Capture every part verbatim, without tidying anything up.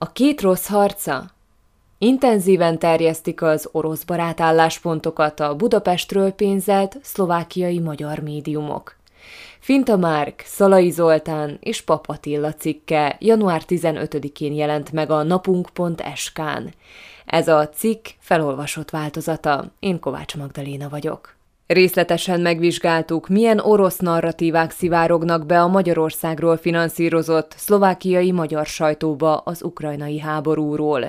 A két rossz harca? Intenzíven terjesztik az orosz barát álláspontokat a Budapestről pénzelt szlovákiai magyar médiumok. Finta Márk, Szalai Zoltán és Papp Attila cikke január tizenötödikén jelent meg a napunk pont es ká-n. Ez a cikk felolvasott változata. Én Kovács Magdaléna vagyok. Részletesen megvizsgáltuk, milyen orosz narratívák szivárognak be a Magyarországról finanszírozott szlovákiai magyar sajtóba az ukrajnai háborúról.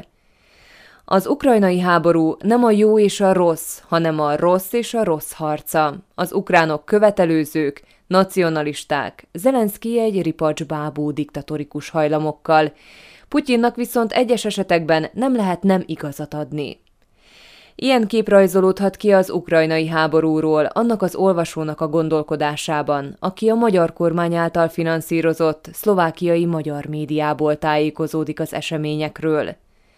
Az ukrajnai háború nem a jó és a rossz, hanem a rossz és a rossz harca. Az ukránok követelőzők, nacionalisták, Zelenszkij egy ripacsbábú diktatorikus hajlamokkal, Putyinnak viszont egyes esetekben nem lehet nem igazat adni. Ilyen kép rajzolódhat ki az ukrajnai háborúról annak az olvasónak a gondolkodásában, aki a magyar kormány által finanszírozott szlovákiai magyar médiából tájékozódik az eseményekről.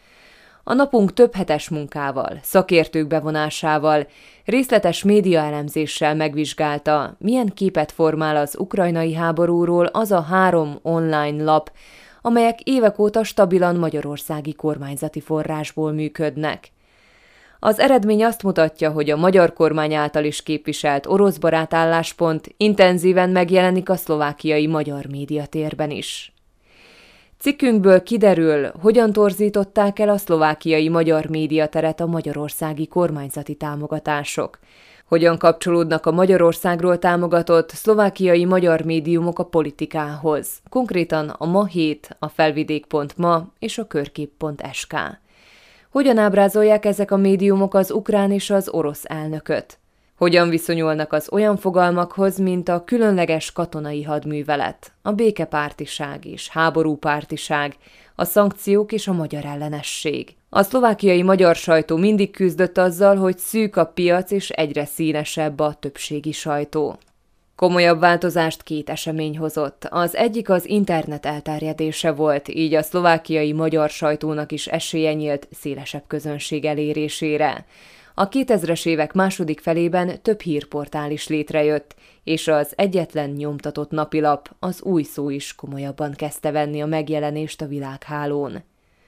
A napunk több hetes munkával, szakértők bevonásával, részletes médiaelemzéssel megvizsgálta, milyen képet formál az ukrajnai háborúról az a három online lap, amelyek évek óta stabilan magyarországi kormányzati forrásból működnek. Az eredmény azt mutatja, hogy a magyar kormány által is képviselt orosz barát álláspont intenzíven megjelenik a szlovákiai magyar médiatérben is. Cikkünkből kiderül, hogyan torzították el a szlovákiai magyar médiateret a magyarországi kormányzati támogatások, hogyan kapcsolódnak a Magyarországról támogatott szlovákiai magyar médiumok a politikához, konkrétan a Ma hét, a Felvidék pont ma és a Körkép pont es ká. Hogyan ábrázolják ezek a médiumok az ukrán és az orosz elnököt? Hogyan viszonyulnak az olyan fogalmakhoz, mint a különleges katonai hadművelet, a békepártiság és háborúpártiság, a szankciók és a magyar ellenesség? A szlovákiai magyar sajtó mindig küzdött azzal, hogy szűk a piac és egyre színesebb a többségi sajtó. Komolyabb változást két esemény hozott. Az egyik az internet elterjedése volt, így a szlovákiai magyar sajtónak is esélye nyílt szélesebb közönség elérésére. A kétezres évek második felében több hírportál is létrejött, és az egyetlen nyomtatott napilap, az Új Szó is komolyabban kezdte venni a megjelenést a világhálón.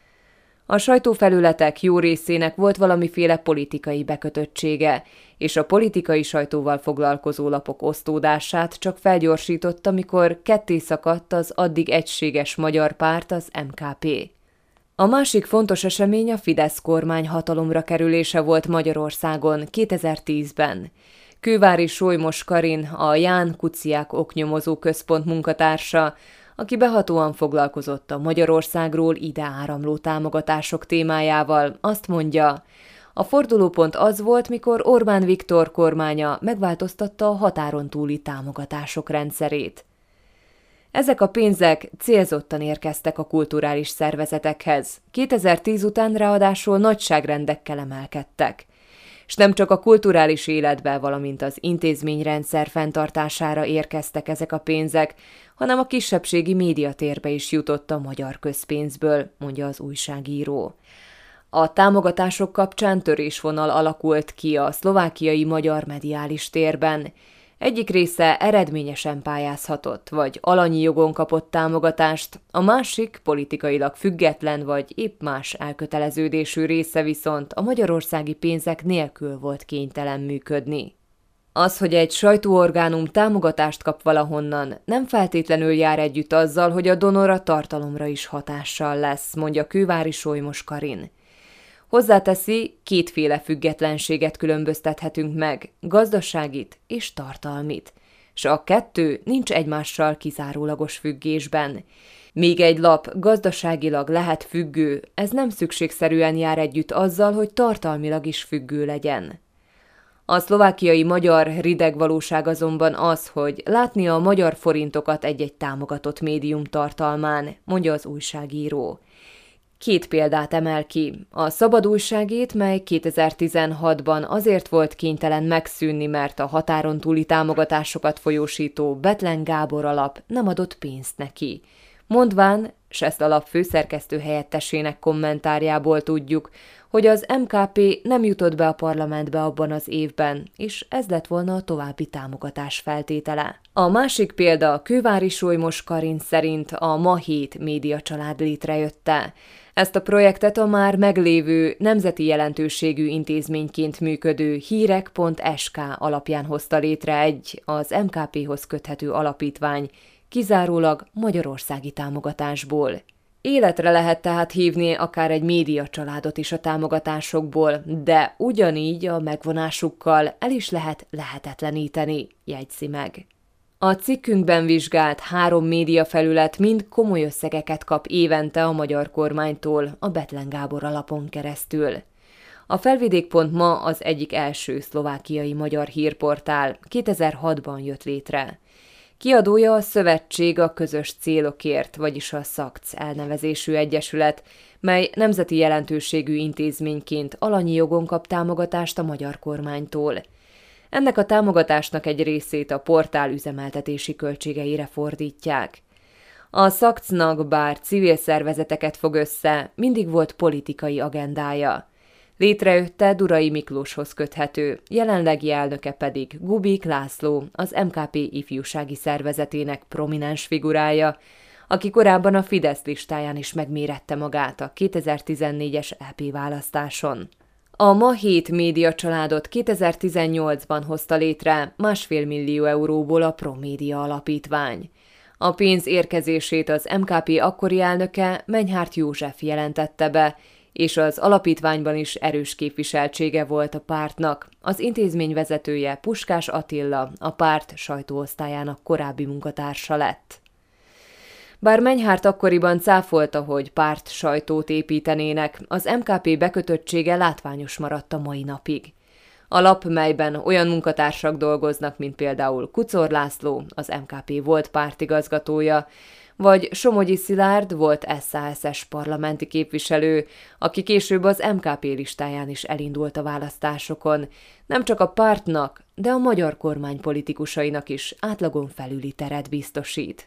A sajtófelületek jó részének volt valamiféle politikai bekötöttsége, és a politikai sajtóval foglalkozó lapok osztódását csak felgyorsította, amikor ketté szakadt az addig egységes magyar párt, az em ká pé. A másik fontos esemény a Fidesz kormány hatalomra kerülése volt Magyarországon kétezer-tízben. Kővári Solymos Karin, a Ján Kuciák oknyomozó központ munkatársa, aki behatóan foglalkozott a Magyarországról ide áramló támogatások témájával, azt mondja, a fordulópont az volt, mikor Orbán Viktor kormánya megváltoztatta a határon túli támogatások rendszerét. Ezek a pénzek célzottan érkeztek a kulturális szervezetekhez. kétezer-tíz után ráadásul nagyságrendekkel emelkedtek. És nem csak a kulturális életbe, valamint az intézményrendszer fenntartására érkeztek ezek a pénzek, hanem a kisebbségi médiatérbe is jutott a magyar közpénzből, mondja az újságíró. A támogatások kapcsán törésvonal alakult ki a szlovákiai magyar mediális térben. Egyik része eredményesen pályázhatott, vagy alanyi jogon kapott támogatást, a másik politikailag független, vagy épp más elköteleződésű része viszont a magyarországi pénzek nélkül volt kénytelen működni. Az, hogy egy sajtóorgánum támogatást kap valahonnan, nem feltétlenül jár együtt azzal, hogy a donor a tartalomra is hatással lesz, mondja Kővári Solymos Karin. Hozzáteszi, kétféle függetlenséget különböztethetünk meg, gazdaságit és tartalmit, s a kettő nincs egymással kizárólagos függésben. Míg egy lap gazdaságilag lehet függő, ez nem szükségszerűen jár együtt azzal, hogy tartalmilag is függő legyen. A szlovákiai magyar rideg valóság azonban az, hogy látni a magyar forintokat egy-egy támogatott médium tartalmán, mondja az újságíró. Két példát emel ki. A Szabad újságét, mely kétezer-tizenhatban azért volt kénytelen megszűnni, mert a határon túli támogatásokat folyósító Bethlen Gábor alap nem adott pénzt neki. Mondván, s ezt a lap főszerkesztő helyettesének kommentárjából tudjuk, hogy az em ká pé nem jutott be a parlamentbe abban az évben, és ez lett volna a további támogatás feltétele. A másik példa a Kővári Solymos Karinc szerint a Ma hét médiacsalád létrejötte. Ezt a projektet a már meglévő nemzeti jelentőségű intézményként működő hírek pont es ká alapján hozta létre egy az em ká péhoz köthető alapítvány, kizárólag magyarországi támogatásból. Életre lehet tehát hívni akár egy médiacsaládot is a támogatásokból, de ugyanígy a megvonásukkal el is lehet lehetetleníteni, jegyzi meg. A cikkünkben vizsgált három médiafelület mind komoly összegeket kap évente a magyar kormánytól a Bethlen Gábor alapon keresztül. A Felvidék pont ma az egyik első szlovákiai magyar hírportál, kétezer-hatban jött létre. Kiadója a Szövetség a közös célokért, vagyis a szakc elnevezésű egyesület, mely nemzeti jelentőségű intézményként alanyi jogon kap támogatást a magyar kormánytól. Ennek a támogatásnak egy részét a portál üzemeltetési költségeire fordítják. A szakcnak bár civil szervezeteket fog össze, mindig volt politikai agendája. Létrejötte Durai Miklóshoz köthető, jelenlegi elnöke pedig Gubik László, az em ká pé ifjúsági szervezetének prominens figurája, aki korábban a Fidesz listáján is megmérette magát a kétezer-tizennégyes é pé választáson. A Ma hét médiacsaládot kétezer-tizennyolcban hozta létre másfél millió euróból a Promédia alapítvány. A pénz érkezését az em ká pé akkori elnöke Menyhárt József jelentette be, és az alapítványban is erős képviseltsége volt a pártnak. Az intézmény vezetője Puskás Attila, a párt sajtóosztályának korábbi munkatársa lett. Bár Menyhárt akkoriban cáfolta, hogy párt sajtót építenének, az em ká pé bekötöttsége látványos maradt a mai napig. A lap, melyben olyan munkatársak dolgoznak, mint például Kuczor László, az em ká pé volt pártigazgatója, vagy Somogyi Szilárd volt es zé es es parlamenti képviselő, aki később az em ká pé listáján is elindult a választásokon, nem csak a pártnak, de a magyar kormány politikusainak is átlagon felüli teret biztosít.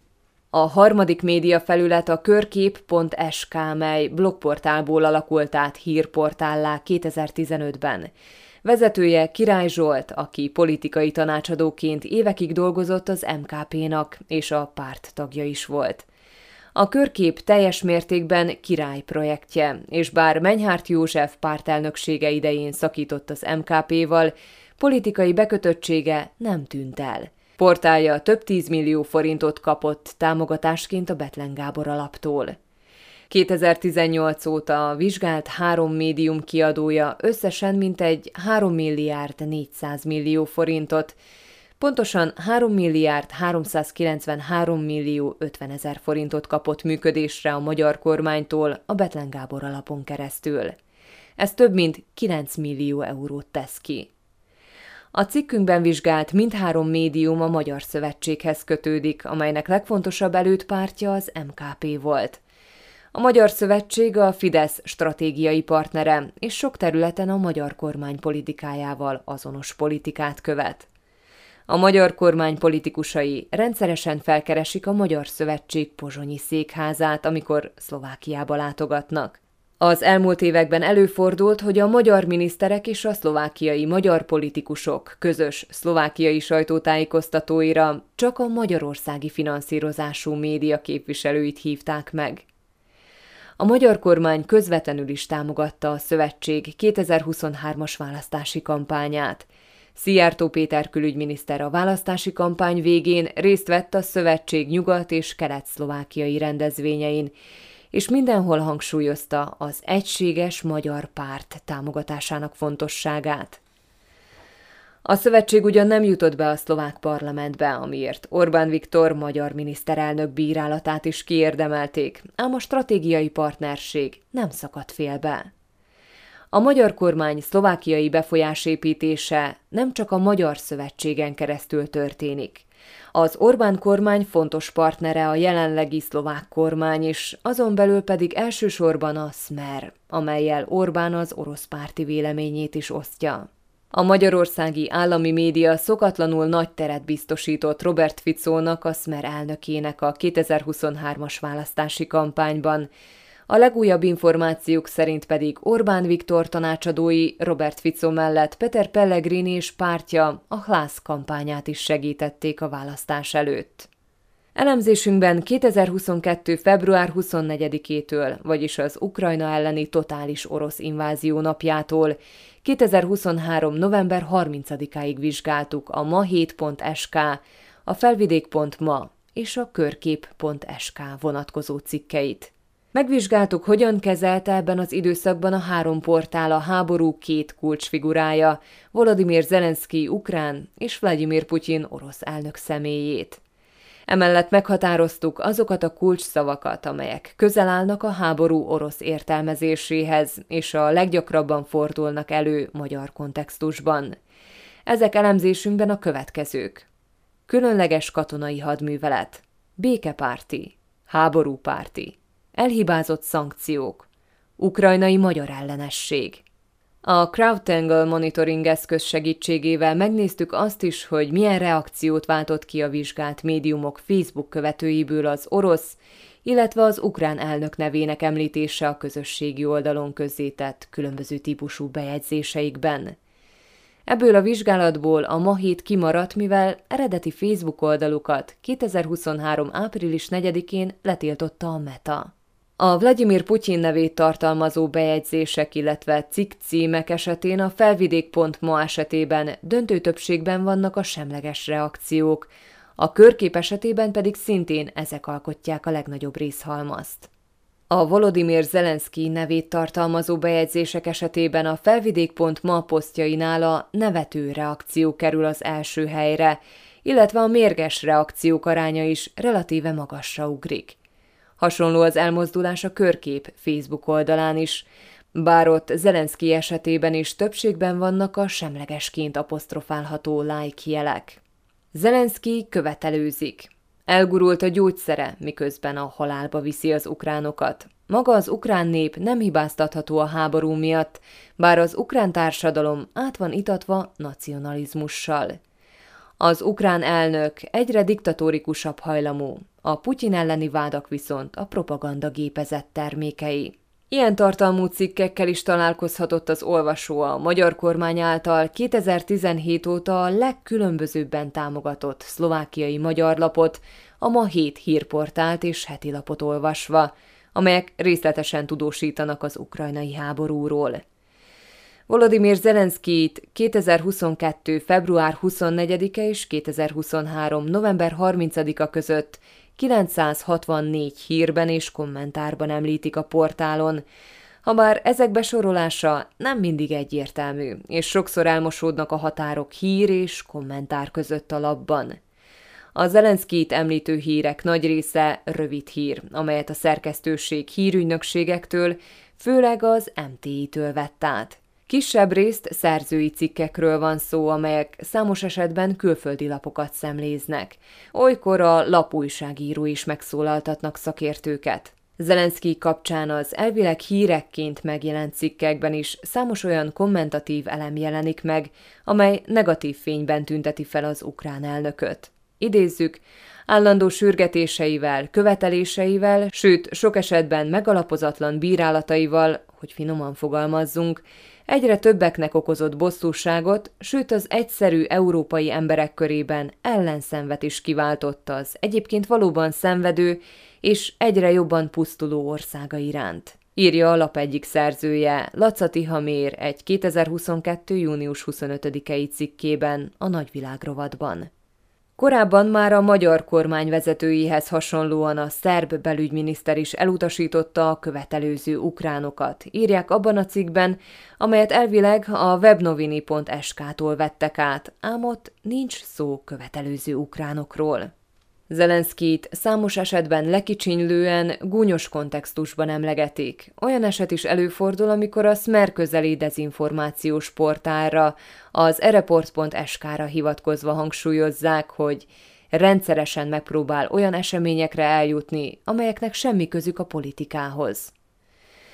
A harmadik médiafelület a körkép pont es ká, mely blogportálból alakult át hírportállá kétezer-tizenötben. Vezetője Király Zsolt, aki politikai tanácsadóként évekig dolgozott az em ká pénak, és a párt tagja is volt. A körkép teljes mértékben Király projektje, és bár Menyhárt József pártelnöksége idején szakított az em ká péval, politikai bekötöttsége nem tűnt el. Portálja több tízmillió forintot kapott támogatásként a Bethlen Gábor alaptól. kétezer-tizennyolc óta a vizsgált három médium kiadója összesen mintegy három milliárd négyszáz millió forintot, pontosan három milliárd háromszázkilencvenhárom millió ötvenezer forintot kapott működésre a magyar kormánytól a Bethlen Gábor alapon keresztül. Ez több mint kilenc millió eurót tesz ki. A cikkünkben vizsgált mindhárom médium a Magyar Szövetséghez kötődik, amelynek legfontosabb elődpártja az em ká pé volt. A Magyar Szövetség a Fidesz stratégiai partnere, és sok területen a magyar kormány politikájával azonos politikát követ. A magyar kormány politikusai rendszeresen felkeresik a Magyar Szövetség pozsonyi székházát, amikor Szlovákiába látogatnak. Az elmúlt években előfordult, hogy a magyar miniszterek és a szlovákiai magyar politikusok közös szlovákiai sajtótájékoztatóira csak a magyarországi finanszírozású média képviselőit hívták meg. A magyar kormány közvetlenül is támogatta a szövetség kétezer-huszonhármas választási kampányát. Szijjártó Péter külügyminiszter a választási kampány végén részt vett a szövetség nyugat- és kelet-szlovákiai rendezvényein, és mindenhol hangsúlyozta az egységes magyar párt támogatásának fontosságát. A szövetség ugyan nem jutott be a szlovák parlamentbe, amiért Orbán Viktor magyar miniszterelnök bírálatát is kiérdemelték, ám a stratégiai partnerség nem szakadt félbe. A magyar kormány szlovákiai befolyásépítése nem csak a Magyar Szövetségen keresztül történik. Az Orbán kormány fontos partnere a jelenlegi szlovák kormány is, azon belül pedig elsősorban a Smer, amellyel Orbán az orosz párti véleményét is osztja. A magyarországi állami média szokatlanul nagy teret biztosított Robert Ficónak, a Smer elnökének a kétezer-huszonhármas választási kampányban. A legújabb információk szerint pedig Orbán Viktor tanácsadói Robert Fico mellett Peter Pellegrini és pártja a Hlász kampányát is segítették a választás előtt. Elemzésünkben kétezer-huszonkettő. február huszonnegyedikétől, vagyis az Ukrajna elleni totális orosz invázió napjától, kétezer-huszonhárom. november harmincadikáig vizsgáltuk a ma hét pont es ká, a felvidék pont ma és a körkép pont es ká vonatkozó cikkeit. Megvizsgáltuk, hogyan kezelte ebben az időszakban a három portál a háború két kulcsfigurája, Volodymyr Zelenszkij ukrán és Vladimir Putyin orosz elnök személyét. Emellett meghatároztuk azokat a kulcsszavakat, amelyek közel állnak a háború orosz értelmezéséhez, és a leggyakrabban fordulnak elő magyar kontextusban. Ezek elemzésünkben a következők: különleges katonai hadművelet, békepárti, háborúpárti, elhibázott szankciók, ukrajnai magyar ellenesség. A CrowdTangle monitoring eszköz segítségével megnéztük azt is, hogy milyen reakciót váltott ki a vizsgált médiumok Facebook követőiből az orosz, illetve az ukrán elnök nevének említése a közösségi oldalon közzétett különböző típusú bejegyzéseikben. Ebből a vizsgálatból a Ma Hét kimaradt, mivel eredeti Facebook oldalukat kétezer-huszonhárom. április negyedikén letiltotta a Meta. A Vladimir Putyin nevét tartalmazó bejegyzések, illetve cikkcímek esetén a felvidék pont ma esetében döntő többségben vannak a semleges reakciók, a körkép esetében pedig szintén ezek alkotják a legnagyobb részhalmazt. A Volodymyr Zelenszkij nevét tartalmazó bejegyzések esetében a felvidék pont ma posztjainál a nevető reakció kerül az első helyre, illetve a mérges reakciók aránya is relatíve magasra ugrik. Hasonló az elmozdulás a körkép Facebook oldalán is, bár ott Zelenszkij esetében is többségben vannak a semlegesként apostrofálható like jelek. Zelenszkij követelőzik. Elgurult a gyógyszere, miközben a halálba viszi az ukránokat. Maga az ukrán nép nem hibáztatható a háború miatt, bár az ukrán társadalom át van itatva nacionalizmussal. Az ukrán elnök egyre diktatórikusabb hajlamú, a Putyin elleni vádak viszont a propaganda gépezett termékei. Ilyen tartalmú cikkekkel is találkozhatott az olvasó a magyar kormány által kétezer-tizenhét óta a legkülönbözőbben támogatott szlovákiai magyar lapot, a Ma Hét hírportált és heti lapot olvasva, amelyek részletesen tudósítanak az ukrajnai háborúról. Volodymyr Zelenszkijt kétezer-huszonkettő. február huszonnegyedike és kétezer-huszonhárom. november harmincadika között kilencszázhatvannégy hírben és kommentárban említik a portálon, habár ezek besorolása nem mindig egyértelmű, és sokszor elmosódnak a határok hír és kommentár között a lapban. A Zelenszkijt említő hírek nagy része rövid hír, amelyet a szerkesztőség hírügynökségektől, főleg az em té i-től vett át. Kisebb részt szerzői cikkekről van szó, amelyek számos esetben külföldi lapokat szemléznek. Olykor a lapújságíró is megszólaltatnak szakértőket. Zelenszkij kapcsán az elvileg hírekként megjelent cikkekben is számos olyan kommentatív elem jelenik meg, amely negatív fényben tünteti fel az ukrán elnököt. Idézzük, állandó sürgetéseivel, követeléseivel, sőt sok esetben megalapozatlan bírálataival, hogy finoman fogalmazzunk, egyre többeknek okozott bosszúságot, sőt az egyszerű európai emberek körében ellenszenvet is kiváltotta az egyébként valóban szenvedő és egyre jobban pusztuló országa iránt. Írja a lap egyik szerzője, Laca Tihamér egy kétezer-huszonkettő. június huszonötödikei cikkében a Nagyvilág rovatban. Korábban már a magyar kormány vezetőihez hasonlóan a szerb belügyminiszter is elutasította a követelőző ukránokat, írják abban a cikkben, amelyet elvileg a webnovini pont es ká-tól vettek át, ám ott nincs szó követelőző ukránokról. Zelenszkijt számos esetben lekicsinylően, gúnyos kontextusban emlegetik. Olyan eset is előfordul, amikor a Smer közeli dezinformációs portálra, az ereport pont es ká-ra hivatkozva hangsúlyozzák, hogy rendszeresen megpróbál olyan eseményekre eljutni, amelyeknek semmi közük a politikához.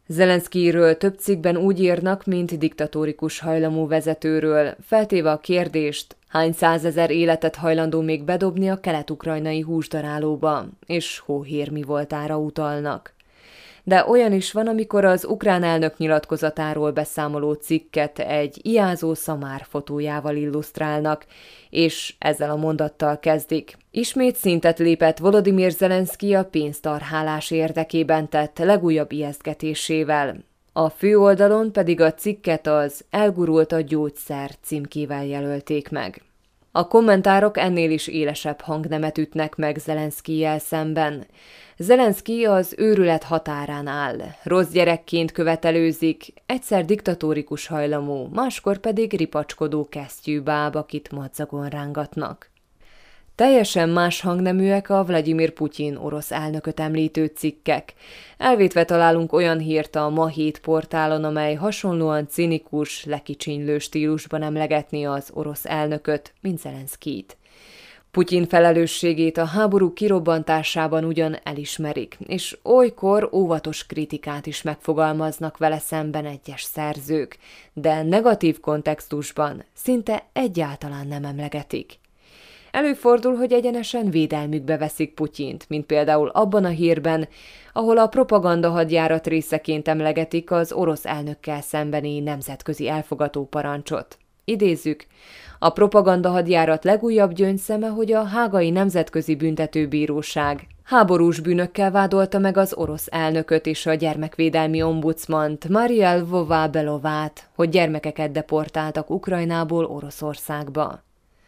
Zelenszkijről több cikkben úgy írnak, mint diktatórikus hajlamú vezetőről, feltéve a kérdést, hány százezer életet hajlandó még bedobni a kelet-ukrajnai húsdarálóba, és hóhér mi voltára utalnak. De olyan is van, amikor az ukrán elnök nyilatkozatáról beszámoló cikket egy ijázó szamár fotójával illusztrálnak, és ezzel a mondattal kezdik. Ismét szintet lépett Volodymyr Zelenszkij a pénztarhálás érdekében tett legújabb ijesztgetésével. A főoldalon pedig a cikket az Elgurult a gyógyszer címkével jelölték meg. A kommentárok ennél is élesebb hangnemet ütnek meg Zelenszkijjel szemben. Zelenszkij az őrület határán áll, rossz gyerekként követelőzik, egyszer diktatórikus hajlamú, máskor pedig ripacskodó kesztyűbáb, akit madzagon rángatnak. Teljesen más hangneműek a Vladimir Putyin orosz elnököt említő cikkek. Elvétve találunk olyan hírt a Ma hét portálon, amely hasonlóan cinikus, lekicsinylő stílusban emlegetni az orosz elnököt, mint Zelenszkijt. Putyin felelősségét a háború kirobbantásában ugyan elismerik, és olykor óvatos kritikát is megfogalmaznak vele szemben egyes szerzők, de negatív kontextusban szinte egyáltalán nem emlegetik. Előfordul, hogy egyenesen védelmükbe veszik Putyint, mint például abban a hírben, ahol a propaganda hadjárat részeként emlegetik az orosz elnökkel szembeni nemzetközi elfogató parancsot. Idézzük, a propaganda hadjárat legújabb gyöngyszeme, hogy a Hágai Nemzetközi Büntetőbíróság háborús bűnökkel vádolta meg az orosz elnököt és a gyermekvédelmi ombudsmant Maria Lvova-Belovát, hogy gyermekeket deportáltak Ukrajnából Oroszországba.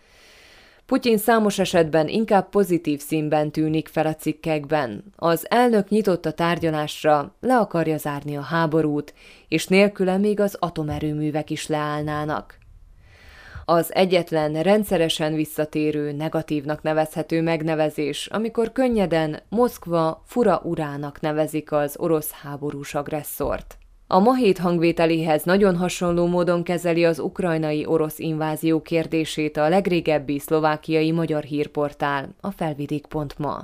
Putyin számos esetben inkább pozitív színben tűnik fel a cikkekben. Az elnök nyitott a tárgyalásra, le akarja zárni a háborút, és nélküle még az atomerőművek is leállnának. Az egyetlen rendszeresen visszatérő, negatívnak nevezhető megnevezés, amikor könnyeden Moszkva fura urának nevezik az orosz háborús agresszort. A Ma hét hangvételéhez nagyon hasonló módon kezeli az ukrajnai orosz invázió kérdését a legrégebbi szlovákiai magyar hírportál, a felvidék pont ma.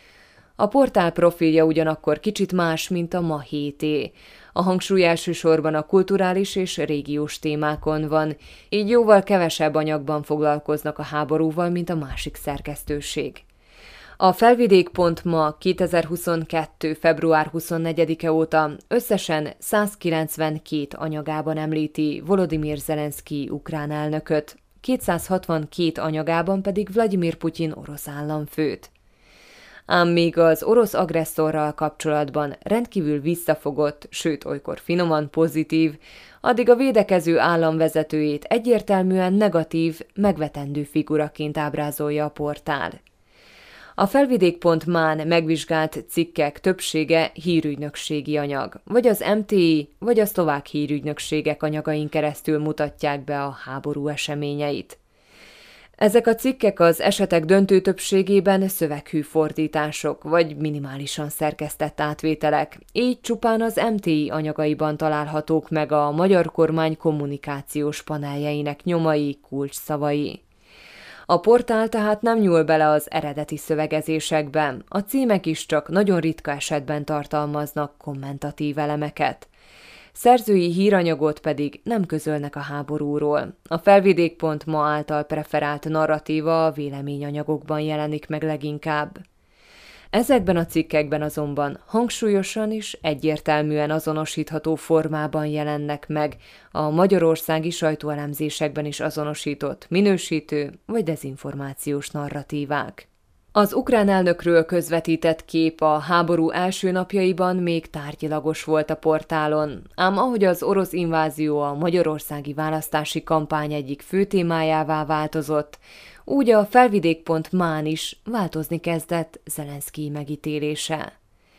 A portál profilja ugyanakkor kicsit más, mint a Ma hété. A hangsúly elsősorban a kulturális és régiós témákon van, így jóval kevesebb anyagban foglalkoznak a háborúval, mint a másik szerkesztőség. A felvidék pont ma kétezer-huszonkettő. február huszonnegyedike óta összesen százkilencvenkét anyagában említi Volodymyr Zelenszkij ukrán elnököt, kétszázhatvankét anyagában pedig Vladimir Putyin orosz államfőt. Ám még az orosz agresszorral kapcsolatban rendkívül visszafogott, sőt olykor finoman pozitív, addig a védekező állam vezetőjét egyértelműen negatív, megvetendő figuraként ábrázolja a portál. A felvidék pont mán megvizsgált cikkek többsége hírügynökségi anyag, vagy az em té i, vagy a szlovák hírügynökségek anyagain keresztül mutatják be a háború eseményeit. Ezek a cikkek az esetek döntő többségében szöveghű fordítások, vagy minimálisan szerkesztett átvételek, így csupán az em té i anyagaiban találhatók meg a magyar kormány kommunikációs paneljeinek nyomai, kulcsszavai. A portál tehát nem nyúl bele az eredeti szövegezésekben, a címek is csak nagyon ritka esetben tartalmaznak kommentatív elemeket. Szerzői híranyagot pedig nem közölnek a háborúról. A felvidék pont ma által preferált narratíva a véleményanyagokban jelenik meg leginkább. Ezekben a cikkekben azonban hangsúlyosan és egyértelműen azonosítható formában jelennek meg a magyarországi sajtóelemzésekben is azonosított minősítő vagy dezinformációs narratívák. Az ukrán elnökről közvetített kép a háború első napjaiban még tárgyilagos volt a portálon, ám ahogy az orosz invázió a magyarországi választási kampány egyik fő témájává változott, úgy a felvidék pont mán is változni kezdett Zelenszkij megítélése.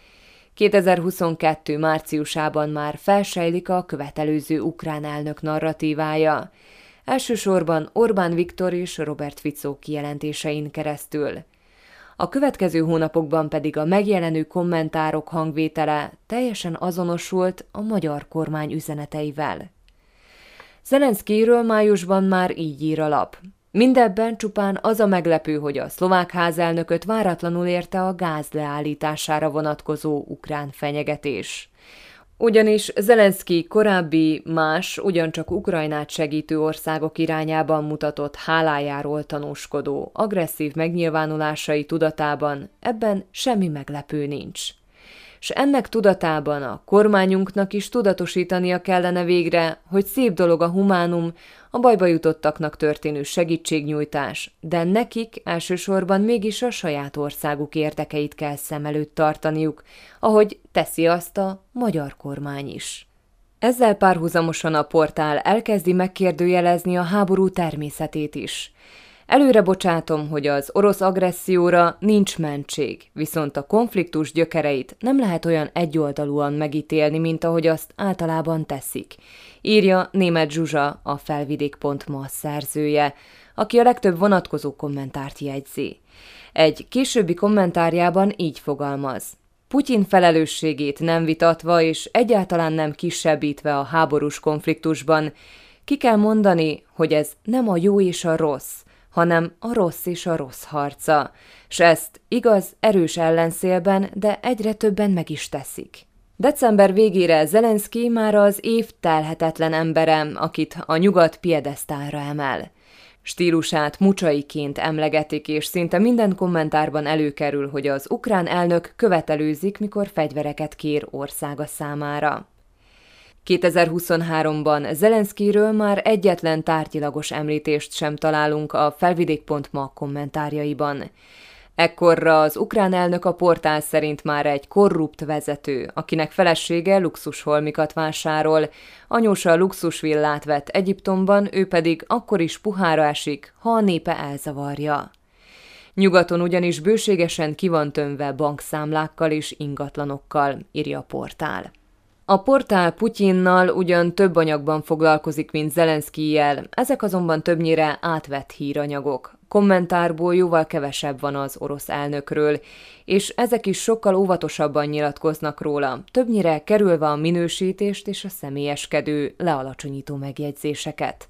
kétezer-huszonkettő. márciusában már felsejlik a követelőző ukrán elnök narratívája, elsősorban Orbán Viktor és Robert Fico kijelentésein keresztül. A következő hónapokban pedig a megjelenő kommentárok hangvétele teljesen azonosult a magyar kormány üzeneteivel. Zelenszkijről májusban már így ír a lap. Mindebben csupán az a meglepő, hogy a szlovák házelnököt váratlanul érte a gáz leállítására vonatkozó ukrán fenyegetés. Ugyanis Zelenszkij korábbi más, ugyancsak Ukrajnát segítő országok irányában mutatott hálájáról tanúskodó, agresszív megnyilvánulásai tudatában ebben semmi meglepő nincs. S ennek tudatában a kormányunknak is tudatosítania kellene végre, hogy szép dolog a humánum, a bajba jutottaknak történő segítségnyújtás, de nekik elsősorban mégis a saját országuk érdekeit kell szem előtt tartaniuk, ahogy teszi azt a magyar kormány is. Ezzel párhuzamosan a portál elkezdi megkérdőjelezni a háború természetét is. Előre bocsátom, hogy az orosz agresszióra nincs mentség, viszont a konfliktus gyökereit nem lehet olyan egyoldalúan megítélni, mint ahogy azt általában teszik, írja Németh Zsuzsa, a felvidék pont ma szerzője, aki a legtöbb vonatkozó kommentárt jegyzi. Egy későbbi kommentárjában így fogalmaz: Putyin felelősségét nem vitatva és egyáltalán nem kisebbítve a háborús konfliktusban, ki kell mondani, hogy ez nem a jó és a rossz, hanem a rossz és a rossz harca, s ezt igaz, erős ellenszélben, de egyre többen meg is teszik. December végére Zelenszkij már az év telhetetlen embere, akit a nyugat piedesztálra emel. Stílusát mucsaiként emlegetik, és szinte minden kommentárban előkerül, hogy az ukrán elnök követelőzik, mikor fegyvereket kér országa számára. kétezer-huszonháromban Zelenszkijről már egyetlen tárgyilagos említést sem találunk a felvidék pont ma kommentárjaiban. Ekkorra az ukrán elnök a portál szerint már egy korrupt vezető, akinek felesége luxusholmikat vásárol, anyósa luxusvillát vett Egyiptomban, ő pedig akkor is puhára esik, ha a népe elzavarja. Nyugaton ugyanis bőségesen ki van tömve bankszámlákkal és ingatlanokkal, írja a portál. A portál Putyinnal ugyan több anyagban foglalkozik, mint Zelenszkijjel, ezek azonban többnyire átvett híranyagok. Kommentárból jóval kevesebb van az orosz elnökről, és ezek is sokkal óvatosabban nyilatkoznak róla, többnyire kerülve a minősítést és a személyeskedő, lealacsonyító megjegyzéseket.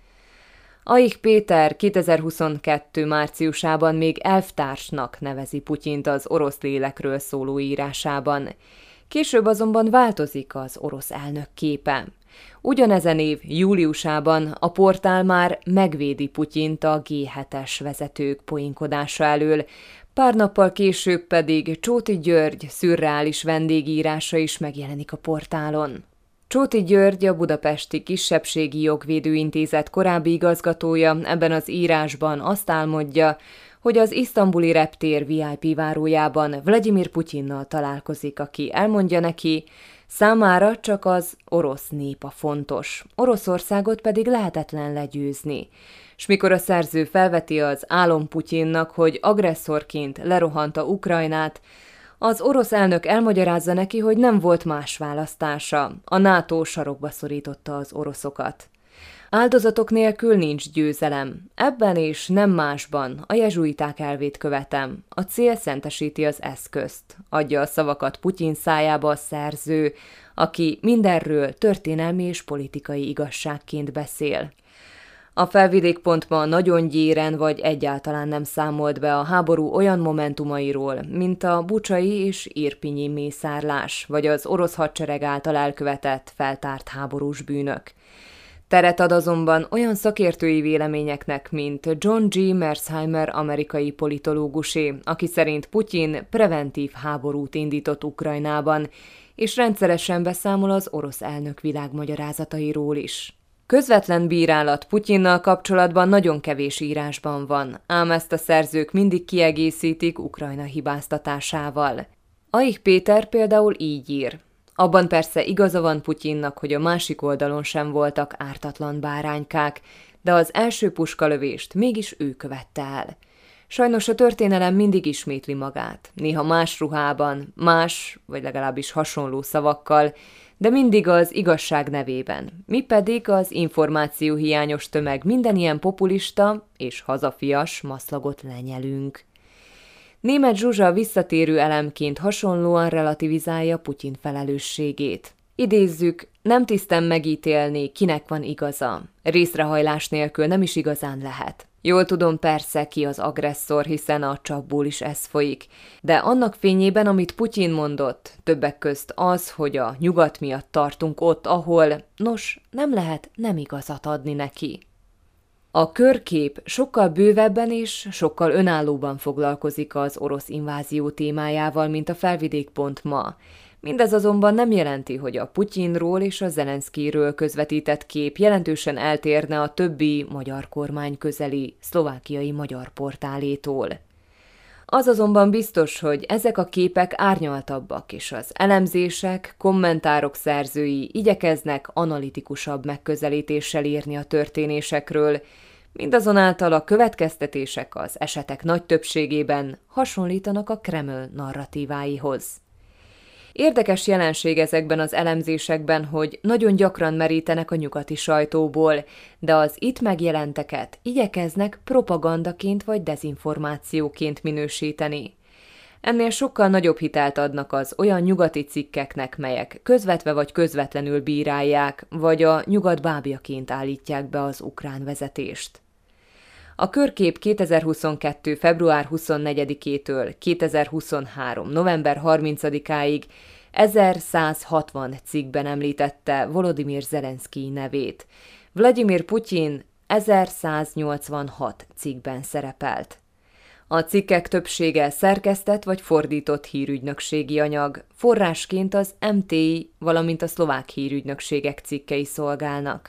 Aich Péter kétezer-huszonkettő márciusában még elvtársnak nevezi Putyint az orosz lélekről szóló írásában. Később azonban változik az orosz elnök képe. Ugyanezen év júliusában a portál már megvédi Putyint a gé hetes vezetők poénkodása elől, pár nappal később pedig Csóti György szürreális vendégírása is megjelenik a portálon. Csóti György, a Budapesti Kisebbségi Jogvédő Intézet korábbi igazgatója ebben az írásban azt álmodja, hogy az isztambuli reptér vé i pé várójában Vladimir Putyinnal találkozik, aki elmondja neki, számára csak az orosz nép a fontos, Oroszországot pedig lehetetlen legyőzni. S mikor a szerző felveti az álom Putyinnak, hogy agresszorként lerohanta Ukrajnát, az orosz elnök elmagyarázza neki, hogy nem volt más választása, a NATO sarokba szorította az oroszokat. Áldozatok nélkül nincs győzelem. Ebben és nem másban a jezsuiták elvét követem. A cél szentesíti az eszközt. Adja a szavakat Putyin szájába a szerző, aki mindenről történelmi és politikai igazságként beszél. A felvidék pont ma nagyon gyéren vagy egyáltalán nem számolt be a háború olyan momentumairól, mint a bucsai és irpinyi mészárlás, vagy az orosz hadsereg által elkövetett, feltárt háborús bűnök. Teret ad azonban olyan szakértői véleményeknek, mint John G. Mersheimer amerikai politológusé, aki szerint Putyin preventív háborút indított Ukrajnában, és rendszeresen beszámol az orosz elnök világmagyarázatairól is. Közvetlen bírálat Putyinnal kapcsolatban nagyon kevés írásban van, ám ezt a szerzők mindig kiegészítik Ukrajna hibáztatásával. Aich Péter például így ír. Abban persze igaza van Putyinnak, hogy a másik oldalon sem voltak ártatlan báránykák, de az első puskalövést mégis ő követte el. Sajnos a történelem mindig ismétli magát, néha más ruhában, más, vagy legalábbis hasonló szavakkal, de mindig az igazság nevében. Mi pedig az információhiányos tömeg minden ilyen populista és hazafias maszlagot lenyelünk. Németh Zsuzsa visszatérő elemként hasonlóan relativizálja Putyin felelősségét. Idézzük, nem tisztem megítélni, kinek van igaza. Részrehajlás nélkül nem is igazán lehet. Jól tudom persze, ki az agresszor, hiszen a csapból is ez folyik, de annak fényében, amit Putyin mondott, többek közt az, hogy a nyugat miatt tartunk ott, ahol, nos, nem lehet nem igazat adni neki. A körkép sokkal bővebben és sokkal önállóban foglalkozik az orosz invázió témájával, mint a Felvidék pont ma. Mindez azonban nem jelenti, hogy a Putyinról és a Zelenszkijről közvetített kép jelentősen eltérne a többi magyar kormány közeli szlovákiai magyar portálétól. Az azonban biztos, hogy ezek a képek árnyaltabbak, és az elemzések, kommentárok szerzői igyekeznek analitikusabb megközelítéssel írni a történésekről, mindazonáltal a következtetések az esetek nagy többségében hasonlítanak a Kreml narratíváihoz. Érdekes jelenség ezekben az elemzésekben, hogy nagyon gyakran merítenek a nyugati sajtóból, de az itt megjelenteket igyekeznek propagandaként vagy dezinformációként minősíteni. Ennél sokkal nagyobb hitelt adnak az olyan nyugati cikkeknek, melyek közvetve vagy közvetlenül bírálják, vagy a nyugat bábjaként állítják be az ukrán vezetést. A körkép kétezer-huszonkettő. február huszonnegyedikétől kétezer-huszonhárom. november harmincadikáig ezerszázhatvan cikkben említette Volodymyr Zelenszkij nevét. Vladimir Putyin ezerszáznyolcvanhat cikkben szerepelt. A cikkek többsége szerkesztett vagy fordított hírügynökségi anyag, forrásként az em té i, valamint a szlovák hírügynökségek cikkei szolgálnak.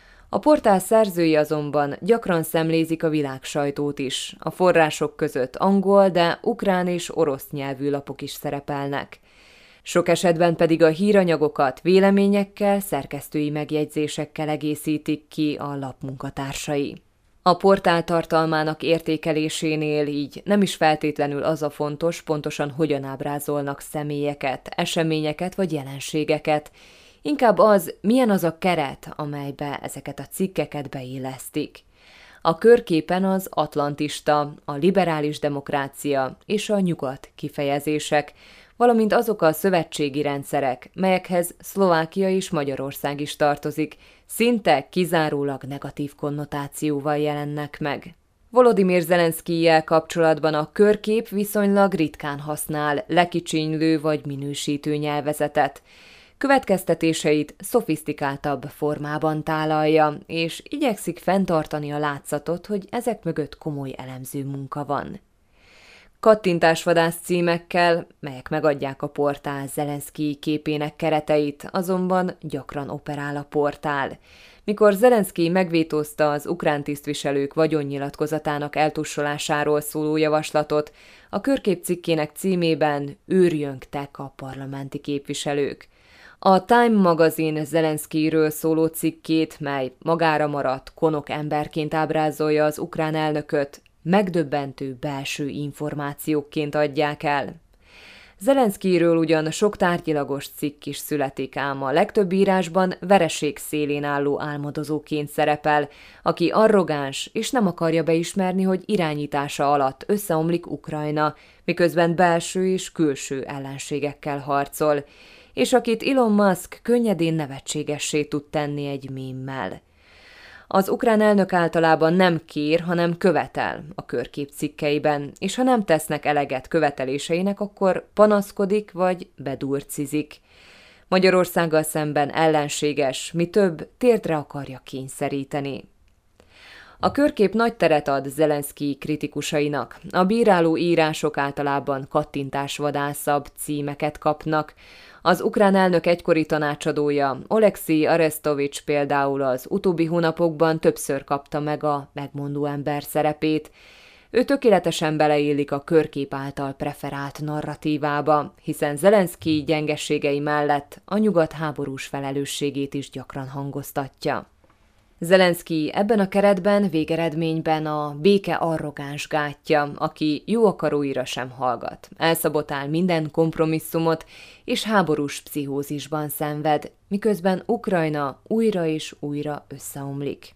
A portál szerzői azonban gyakran szemlézik a világsajtót is, a források között angol, de ukrán és orosz nyelvű lapok is szerepelnek. Sok esetben pedig a híranyagokat véleményekkel, szerkesztői megjegyzésekkel egészítik ki a lap munkatársai. A portál tartalmának értékelésénél így nem is feltétlenül az a fontos, pontosan hogyan ábrázolnak személyeket, eseményeket vagy jelenségeket, inkább az, milyen az a keret, amelybe ezeket a cikkeket beillesztik. A körképen az atlantista, a liberális demokrácia és a nyugat kifejezések, valamint azok a szövetségi rendszerek, melyekhez Szlovákia és Magyarország is tartozik, szinte kizárólag negatív konnotációval jelennek meg. Volodymyr Zelenszkijjel kapcsolatban a körkép viszonylag ritkán használ lekicsinylő vagy minősítő nyelvezetet. Következtetéseit szofisztikáltabb formában tálalja, és igyekszik fenntartani a látszatot, hogy ezek mögött komoly elemző munka van. Kattintásvadász címekkel, melyek megadják a portál Zelenszkij képének kereteit, azonban gyakran operál a portál. Mikor Zelenszkij megvétózta az ukrán tisztviselők vagyonnyilatkozatának eltussolásáról szóló javaslatot, a körkép cikkének címében őrjöngtek a parlamenti képviselők. A Time magazin Zelenszkijről szóló cikkét, mely magára maradt konok emberként ábrázolja az ukrán elnököt, megdöbbentő belső információkként adják el. Zelenszkijről ugyan sok tárgyilagos cikk is születik, ám a legtöbb írásban vereség szélén álló álmodozóként szerepel, aki arrogáns és nem akarja beismerni, hogy irányítása alatt összeomlik Ukrajna, miközben belső és külső ellenségekkel harcol, és akit Elon Musk könnyedén nevetségessé tud tenni egy mémmel. Az ukrán elnök általában nem kér, hanem követel a körkép cikkeiben, és ha nem tesznek eleget követeléseinek, akkor panaszkodik vagy bedurcizik. Magyarországgal szemben ellenséges, mi több, térdre akarja kényszeríteni. A körkép nagy teret ad Zelenszkij kritikusainak. A bíráló írások általában kattintásvadászabb címeket kapnak. Az ukrán elnök egykori tanácsadója, Oleksij Arestovics például az utóbbi hónapokban többször kapta meg a megmondó ember szerepét. Ő tökéletesen beleillik a körkép által preferált narratívába, hiszen Zelenszkij gyengeségei mellett a nyugat háborús felelősségét is gyakran hangoztatja. Zelenszkij ebben a keretben végeredményben a béke arrogáns gátja, aki jó akaróira sem hallgat, elszabotál minden kompromisszumot és háborús pszichózisban szenved, miközben Ukrajna újra és újra összeomlik.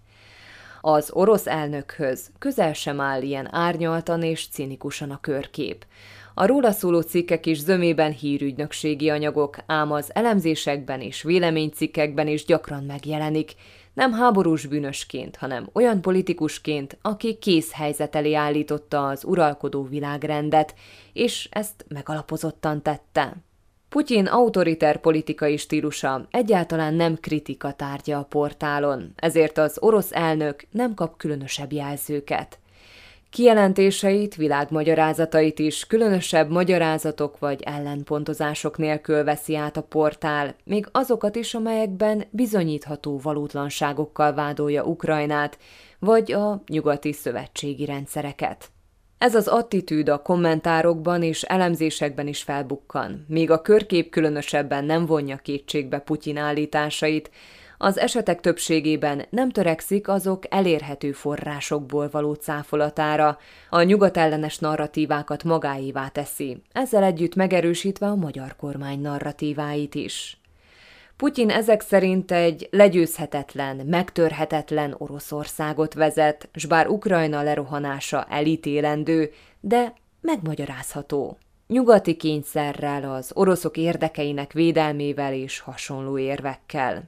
Az orosz elnökhöz közel sem áll ilyen árnyaltan és cinikusan a körkép. A róla szóló cikkek is zömében hírügynökségi anyagok, ám az elemzésekben és véleménycikkekben is gyakran megjelenik, nem háborús bűnösként, hanem olyan politikusként, aki kész helyzet elé állította az uralkodó világrendet, és ezt megalapozottan tette. Putyin autoriter politikai stílusa egyáltalán nem kritika tárgya a portálon, ezért az orosz elnök nem kap különösebb jelzőket. Kijelentéseit, világmagyarázatait is különösebb magyarázatok vagy ellenpontozások nélkül veszi át a portál, még azokat is, amelyekben bizonyítható valótlanságokkal vádolja Ukrajnát, vagy a nyugati szövetségi rendszereket. Ez az attitűd a kommentárokban és elemzésekben is felbukkan, míg a körkép különösebben nem vonja kétségbe Putyin állításait, az esetek többségében nem törekszik azok elérhető forrásokból való cáfolatára, a nyugatellenes narratívákat magáévá teszi, ezzel együtt megerősítve a magyar kormány narratíváit is. Putyin ezek szerint egy legyőzhetetlen, megtörhetetlen Oroszországot vezet, s bár Ukrajna lerohanása elítélendő, de megmagyarázható. Nyugati kényszerrel, az oroszok érdekeinek védelmével és hasonló érvekkel.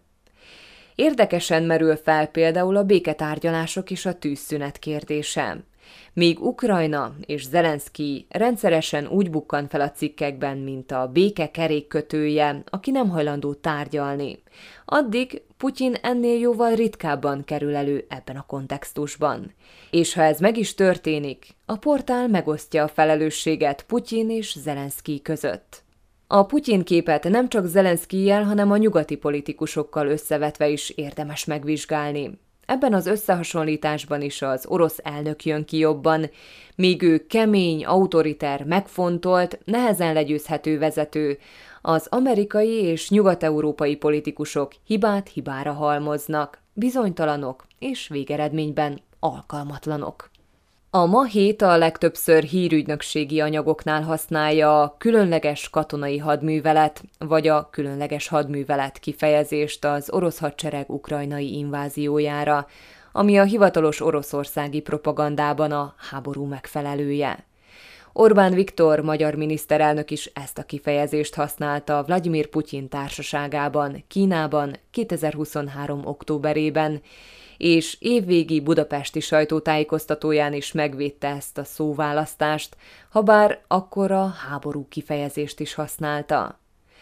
Érdekesen merül fel például a béketárgyalások és a tűzszünet kérdése. Míg Ukrajna és Zelenszkij rendszeresen úgy bukkan fel a cikkekben, mint a béke kerékkötője, aki nem hajlandó tárgyalni, addig Putyin ennél jóval ritkábban kerül elő ebben a kontextusban. És ha ez meg is történik, a portál megosztja a felelősséget Putyin és Zelenszkij között. A Putyin képet nem csak Zelenszkijjel, hanem a nyugati politikusokkal összevetve is érdemes megvizsgálni. Ebben az összehasonlításban is az orosz elnök jön ki jobban, míg ő kemény, autoriter, megfontolt, nehezen legyőzhető vezető, az amerikai és nyugat-európai politikusok hibát hibára halmoznak, bizonytalanok és végeredményben alkalmatlanok. A Ma Hét a legtöbbször hírügynökségi anyagoknál használja a különleges katonai hadművelet vagy a különleges hadművelet kifejezést az orosz hadsereg ukrajnai inváziójára, ami a hivatalos oroszországi propagandában a háború megfelelője. Orbán Viktor magyar miniszterelnök is ezt a kifejezést használta Vladimir Putyin társaságában, Kínában kétezer-huszonhárom. októberében, és évvégi budapesti sajtótájékoztatóján is megvédte ezt a szóválasztást, habár akkor a háború kifejezést is használta.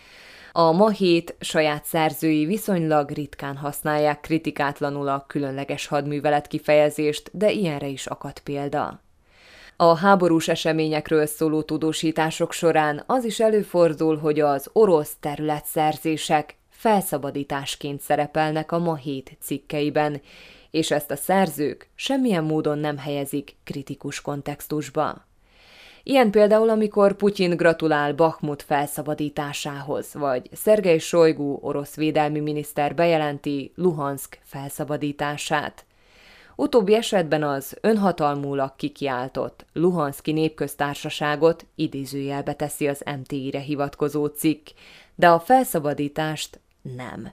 A Ma Hét saját szerzői viszonylag ritkán használják kritikátlanul a különleges hadművelet kifejezést, de ilyenre is akadt példa. A háborús eseményekről szóló tudósítások során az is előfordul, hogy az orosz területszerzések felszabadításként szerepelnek a Ma Hét cikkeiben, és ezt a szerzők semmilyen módon nem helyezik kritikus kontextusba. Ilyen például, amikor Putyin gratulál Bahmut felszabadításához, vagy Szergej Sojgu orosz védelmi miniszter bejelenti Luhanszk felszabadítását. Utóbbi esetben az önhatalmúlag kikiáltott Luhanszki Népköztársaságot idézőjelbe teszi az em té i-re hivatkozó cikk, de a felszabadítást nem.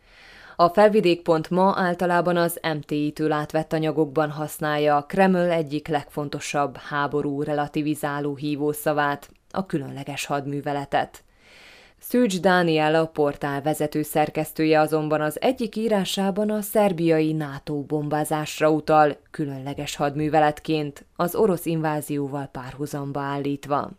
A Felvidék pont ma általában az em té i-től átvett anyagokban használja a Kreml egyik legfontosabb háború relativizáló hívószavát, a különleges hadműveletet. Szűcs Dániel, a portál vezető szerkesztője azonban az egyik írásában a szerbiai NATO bombázásra utal különleges hadműveletként, az orosz invázióval párhuzamba állítva.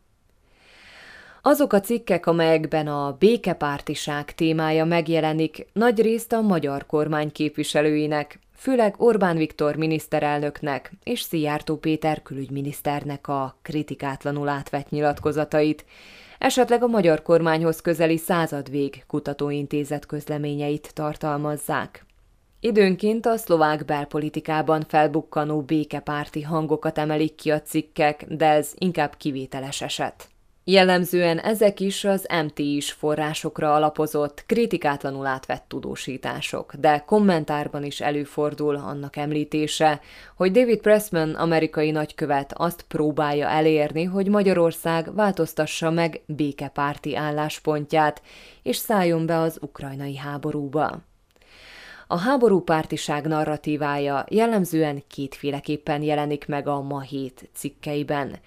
Azok a cikkek, amelyekben a békepártiság témája megjelenik, nagyrészt a magyar kormány képviselőinek, főleg Orbán Viktor miniszterelnöknek és Szijjártó Péter külügyminiszternek a kritikátlanul átvett nyilatkozatait, esetleg a magyar kormányhoz közeli Századvég kutatóintézet közleményeit tartalmazzák. Időnként a szlovák belpolitikában felbukkanó békepárti hangokat emelik ki a cikkek, de ez inkább kivételes eset. Jellemzően ezek is az em té i-s forrásokra alapozott, kritikátlanul átvett tudósítások, de kommentárban is előfordul annak említése, hogy David Pressman amerikai nagykövet azt próbálja elérni, hogy Magyarország változtassa meg békepárti álláspontját, és szálljon be az ukrajnai háborúba. A háborúpártiság narratívája jellemzően kétféleképpen jelenik meg a Ma Hét cikkeiben.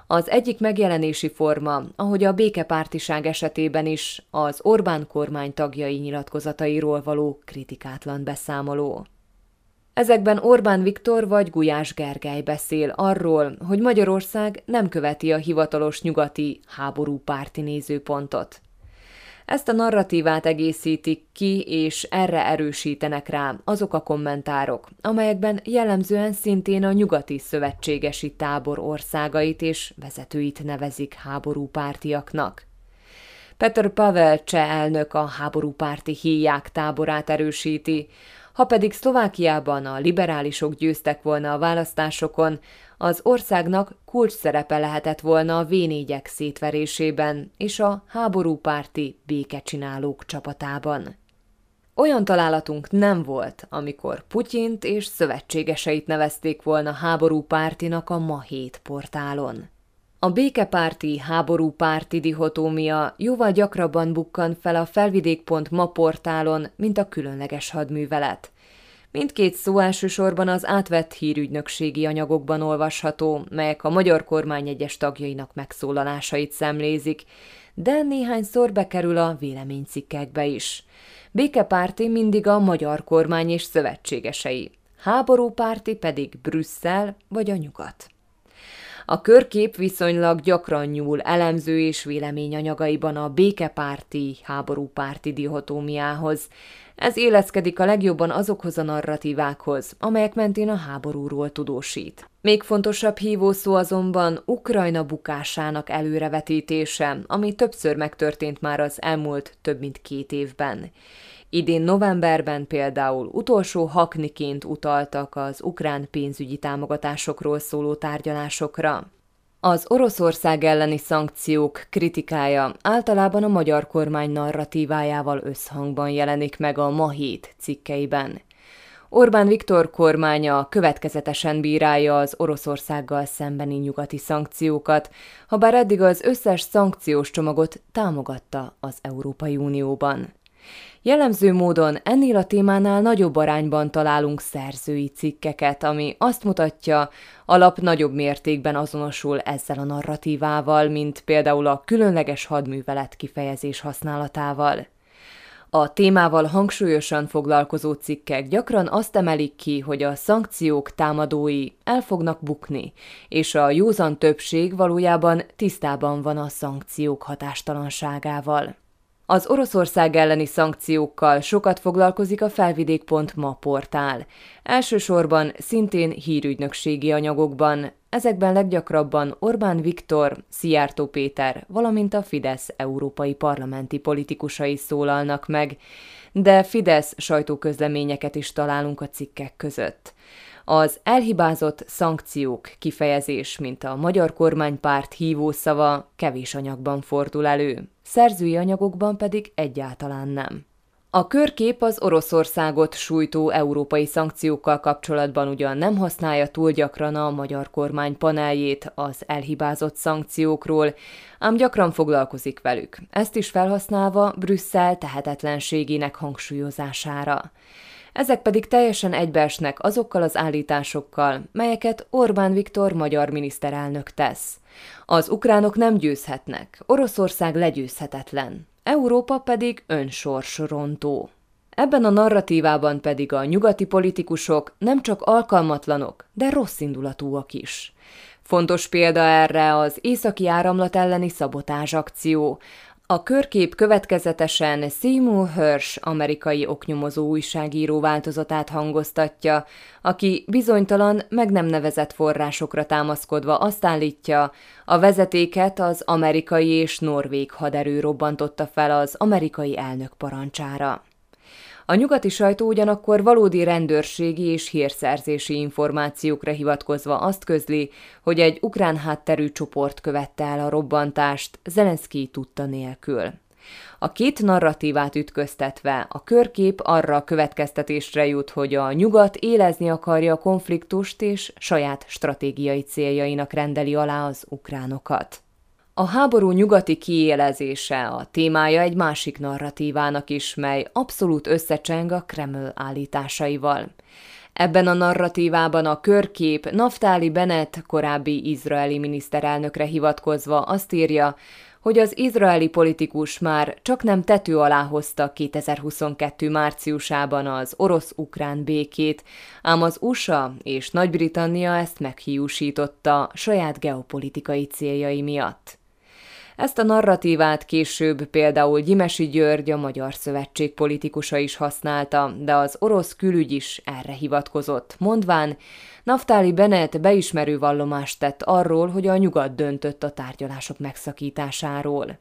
Az egyik megjelenési forma, ahogy a békepártiság esetében is, az Orbán kormány tagjai nyilatkozatairól való kritikátlan beszámoló. Ezekben Orbán Viktor vagy Gulyás Gergely beszél arról, hogy Magyarország nem követi a hivatalos nyugati háborúpárti nézőpontot. Ezt a narratívát egészítik ki, és erre erősítenek rá azok a kommentárok, amelyekben jellemzően szintén a nyugati szövetségesi tábor országait és vezetőit nevezik háborúpártiaknak. Petr Pavel cseh elnök a háborúpárti híják táborát erősíti, ha pedig Szlovákiában a liberálisok győztek volna a választásokon, az országnak kulcsszerepe lehetett volna a vé négyek szétverésében és a háborúpárti békecsinálók csapatában. Olyan találatunk nem volt, amikor Putyint és szövetségeseit nevezték volna háborúpártinak a Ma hét portálon. A békepárti, háborúpárti dihotómia jóval gyakrabban bukkan fel a felvidék pont ma portálon, mint a különleges hadművelet. Mindkét szó elsősorban az átvett hírügynökségi anyagokban olvasható, melyek a magyar kormány egyes tagjainak megszólalásait szemlézik, de néhányszor bekerül a véleménycikkekbe is. Békepárti mindig a magyar kormány és szövetségesei, háborúpárti pedig Brüsszel vagy a nyugat. A körkép viszonylag gyakran nyúl elemző és véleményanyagaiban a békepárti, háborúpárti dihotómiához. Ez éleszkedik a legjobban azokhoz a narratívákhoz, amelyek mentén a háborúról tudósít. Még fontosabb hívószó azonban Ukrajna bukásának előrevetítése, ami többször megtörtént már az elmúlt több mint két évben. Idén novemberben például utolsó hakniként utaltak az ukrán pénzügyi támogatásokról szóló tárgyalásokra. Az Oroszország elleni szankciók kritikája általában a magyar kormány narratívájával összhangban jelenik meg a Ma hét cikkeiben. Orbán Viktor kormánya következetesen bírálja az Oroszországgal szembeni nyugati szankciókat, habár eddig az összes szankciós csomagot támogatta az Európai Unióban. Jellemző módon ennél a témánál nagyobb arányban találunk szerzői cikkeket, ami azt mutatja, a lap nagyobb mértékben azonosul ezzel a narratívával, mint például a különleges hadművelet kifejezés használatával. A témával hangsúlyosan foglalkozó cikkek gyakran azt emelik ki, hogy a szankciók támadói el fognak bukni, és a józan többség valójában tisztában van a szankciók hatástalanságával. Az Oroszország elleni szankciókkal sokat foglalkozik a felvidék pont ma portál. Elsősorban szintén hírügynökségi anyagokban, ezekben leggyakrabban Orbán Viktor, Szijjártó Péter, valamint a Fidesz európai parlamenti politikusai szólalnak meg, de Fidesz sajtóközleményeket is találunk a cikkek között. Az elhibázott szankciók kifejezés, mint a magyar kormánypárt hívószava kevés anyagban fordul elő, szerzői anyagokban pedig egyáltalán nem. A körkép az Oroszországot sújtó európai szankciókkal kapcsolatban ugyan nem használja túl gyakran a magyar kormány paneljét az elhibázott szankciókról, ám gyakran foglalkozik velük, ezt is felhasználva Brüsszel tehetetlenségének hangsúlyozására. Ezek pedig teljesen egybeesnek azokkal az állításokkal, melyeket Orbán Viktor magyar miniszterelnök tesz. Az ukránok nem győzhetnek, Oroszország legyőzhetetlen, Európa pedig önsorsrontó. Ebben a narratívában pedig a nyugati politikusok nem csak alkalmatlanok, de rosszindulatúak is. Fontos példa erre az északi áramlat elleni szabotázsakció. A körkép következetesen Seymour Hersh amerikai oknyomozó újságíró változatát hangoztatja, aki bizonytalan, meg nem nevezett forrásokra támaszkodva azt állítja, a vezetéket az amerikai és norvég haderő robbantotta fel az amerikai elnök parancsára. A nyugati sajtó ugyanakkor valódi rendőrségi és hírszerzési információkra hivatkozva azt közli, hogy egy ukrán hátterű csoport követte el a robbantást Zelenszkij tudta nélkül. A két narratívát ütköztetve a körkép arra a következtetésre jut, hogy a nyugat élezni akarja a konfliktust és saját stratégiai céljainak rendeli alá az ukránokat. A háború nyugati kiélezése a témája egy másik narratívának is, mely abszolút összecseng a Kreml állításaival. Ebben a narratívában a körkép Naftali Bennett korábbi izraeli miniszterelnökre hivatkozva azt írja, hogy az izraeli politikus már csaknem tető alá hozta kétezer-huszonkettő márciusában az orosz-ukrán békét, ám az u es á és Nagy-Britannia ezt meghiúsította saját geopolitikai céljai miatt. Ezt a narratívát később például Gyimesi György, a Magyar Szövetség politikusa is használta, de az orosz külügy is erre hivatkozott, mondván, Naftali Bennett beismerő vallomást tett arról, hogy a nyugat döntött a tárgyalások megszakításáról.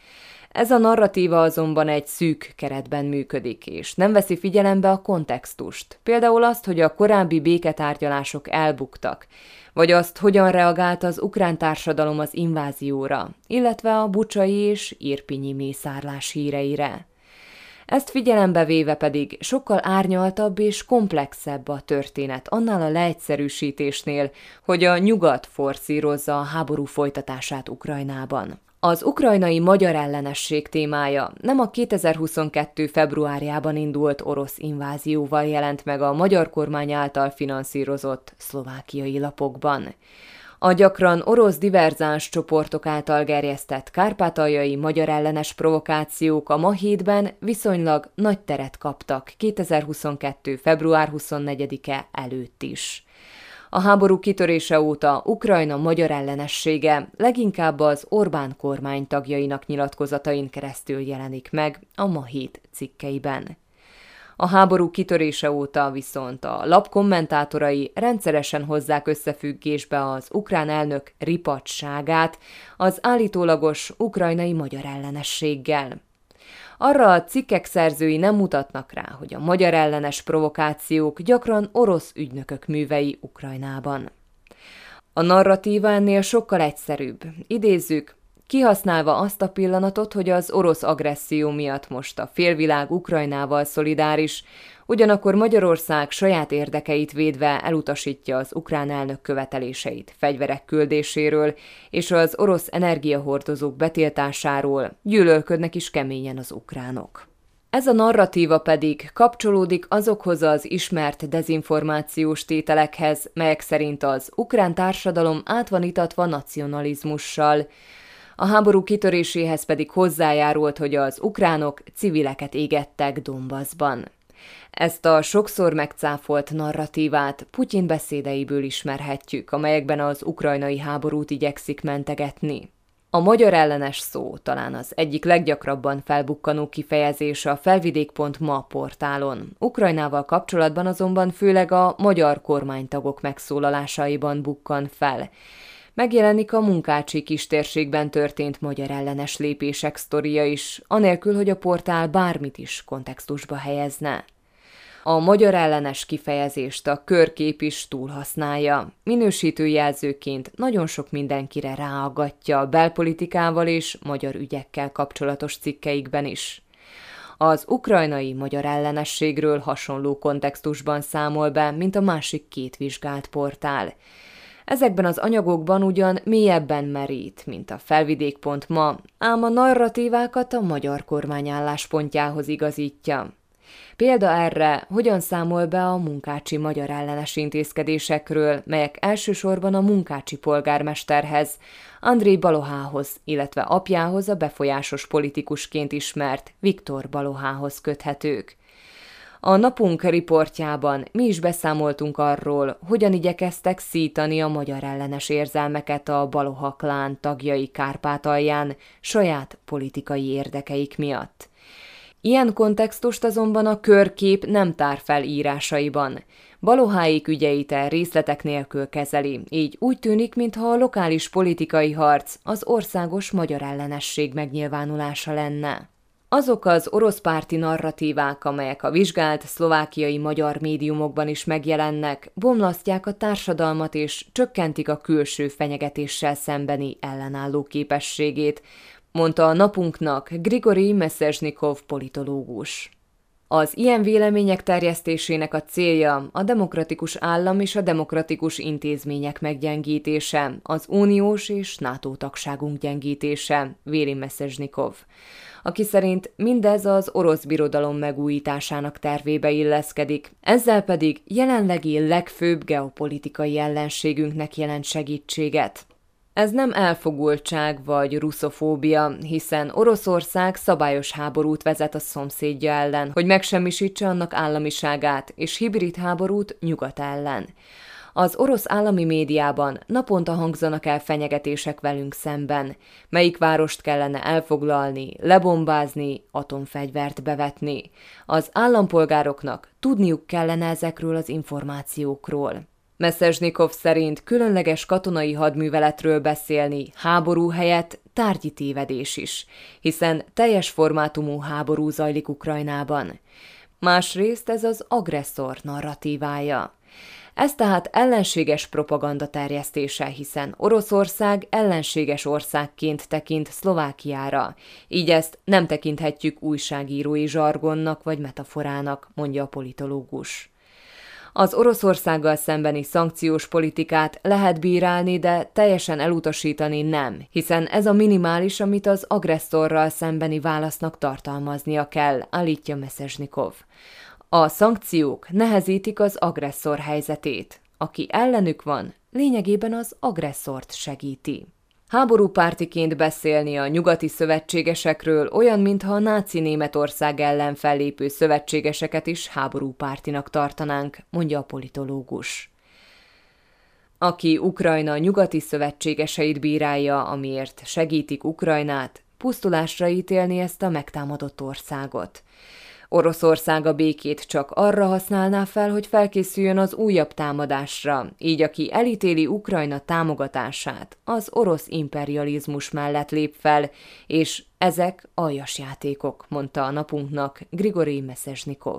Ez a narratíva azonban egy szűk keretben működik, és nem veszi figyelembe a kontextust, például azt, hogy a korábbi béketárgyalások elbuktak, vagy azt, hogyan reagált az ukrán társadalom az invázióra, illetve a bucsai és irpinyi mészárlás híreire. Ezt figyelembe véve pedig sokkal árnyaltabb és komplexebb a történet annál a leegyszerűsítésnél, hogy a nyugat forszírozza a háború folytatását Ukrajnában. Az ukrajnai magyar ellenesség témája nem a kétezer-huszonkettő februárjában indult orosz invázióval jelent meg a magyar kormány által finanszírozott szlovákiai lapokban. A gyakran orosz diverzáns csoportok által gerjesztett kárpátaljai magyar ellenes provokációk a Mahétben viszonylag nagy teret kaptak kétezer-huszonkettő február huszonnegyedike előtt is. A háború kitörése óta Ukrajna magyar ellenessége leginkább az Orbán kormány tagjainak nyilatkozatain keresztül jelenik meg a Mahét cikkeiben. A háború kitörése óta viszont a lap kommentátorai rendszeresen hozzák összefüggésbe az ukrán elnök ripadtságát az állítólagos ukrajnai magyar ellenességgel. Arra a cikkek szerzői nem mutatnak rá, hogy a magyar ellenes provokációk gyakran orosz ügynökök művei Ukrajnában. A narratíva ennél sokkal egyszerűbb. Idézzük, kihasználva azt a pillanatot, hogy az orosz agresszió miatt most a félvilág Ukrajnával szolidáris, ugyanakkor Magyarország saját érdekeit védve elutasítja az ukrán elnök követeléseit fegyverek küldéséről és az orosz energiahordozók betiltásáról, gyűlölködnek is keményen az ukránok. Ez a narratíva pedig kapcsolódik azokhoz az ismert dezinformációs tételekhez, melyek szerint az ukrán társadalom át van itatva nacionalizmussal, a háború kitöréséhez pedig hozzájárult, hogy az ukránok civileket égettek Donbaszban. Ezt a sokszor megcáfolt narratívát Putyin beszédeiből ismerhetjük, amelyekben az ukrajnai háborút igyekszik mentegetni. A magyar ellenes szó talán az egyik leggyakrabban felbukkanó kifejezés a felvidék pont ma portálon. Ukrajnával kapcsolatban azonban főleg a magyar kormánytagok megszólalásaiban bukkan fel. Megjelenik a Munkácsi kistérségben történt magyar ellenes lépések sztoria is, anélkül, hogy a portál bármit is kontextusba helyezne. A magyar ellenes kifejezést a körkép is túlhasználja. Minősítő jelzőként nagyon sok mindenkire ráaggatja belpolitikával és magyar ügyekkel kapcsolatos cikkeikben is. Az ukrajnai magyar ellenességről hasonló kontextusban számol be, mint a másik két vizsgált portál. Ezekben az anyagokban ugyan mélyebben merít, mint a felvidék pont ma, ám a narratívákat a magyar kormány álláspontjához igazítja. Példa erre, hogyan számol be a munkácsi magyar ellenes intézkedésekről, melyek elsősorban a munkácsi polgármesterhez, Andrej Balohához, illetve apjához, a befolyásos politikusként ismert Viktor Balohához köthetők. A napunk riportjában mi is beszámoltunk arról, hogyan igyekeztek szítani a magyar ellenes érzelmeket a Baloha klán tagjai Kárpátalján saját politikai érdekeik miatt. Ilyen kontextust azonban a körkép nem tár fel írásaiban. Baloháik ügyeit a részletek nélkül kezeli, így úgy tűnik, mintha a lokális politikai harc az országos magyar ellenesség megnyilvánulása lenne. Azok az orosz párti narratívák, amelyek a vizsgált szlovákiai magyar médiumokban is megjelennek, bomlasztják a társadalmat és csökkentik a külső fenyegetéssel szembeni ellenálló képességét, mondta a napunknak Grigori Meszezsnikov politológus. Az ilyen vélemények terjesztésének a célja a demokratikus állam és a demokratikus intézmények meggyengítése, az uniós és NATO tagságunk gyengítése, véli Meszezsnikov. aki szerint mindez az orosz birodalom megújításának tervébe illeszkedik, ezzel pedig jelenlegi legfőbb geopolitikai ellenségünknek jelent segítséget. Ez nem elfogultság vagy russzofóbia, hiszen Oroszország szabályos háborút vezet a szomszédja ellen, hogy megsemmisítse annak államiságát, és hibrid háborút nyugat ellen. Az orosz állami médiában naponta hangzanak el fenyegetések velünk szemben, melyik várost kellene elfoglalni, lebombázni, atomfegyvert bevetni. Az állampolgároknak tudniuk kellene ezekről az információkról. Meszezsnyikov szerint különleges katonai hadműveletről beszélni háború helyett tárgyi tévedés is, hiszen teljes formátumú háború zajlik Ukrajnában. Másrészt ez az agresszor narratívája. Ez tehát ellenséges propaganda terjesztése, hiszen Oroszország ellenséges országként tekint Szlovákiára, így ezt nem tekinthetjük újságírói zsargonnak vagy metaforának, mondja a politológus. Az Oroszországgal szembeni szankciós politikát lehet bírálni, de teljesen elutasítani nem, hiszen ez a minimális, amit az agresszorral szembeni válasznak tartalmaznia kell, állítja Meszezsnyikov. A szankciók nehezítik az agresszor helyzetét. Aki ellenük van, lényegében az agresszort segíti. Háborúpártiként beszélni a nyugati szövetségesekről olyan, mintha a náci Németország ellen fellépő szövetségeseket is háborúpártinak tartanánk, mondja a politológus. Aki Ukrajna nyugati szövetségeseit bírálja, amiért segítik Ukrajnát, pusztulásra ítélni ezt a megtámadott országot. Oroszország a békét csak arra használná fel, hogy felkészüljön az újabb támadásra, így aki elítéli Ukrajna támogatását, az orosz imperializmus mellett lép fel, és ezek aljas játékok, mondta a napunknak Grigorij Meszezsnyikov.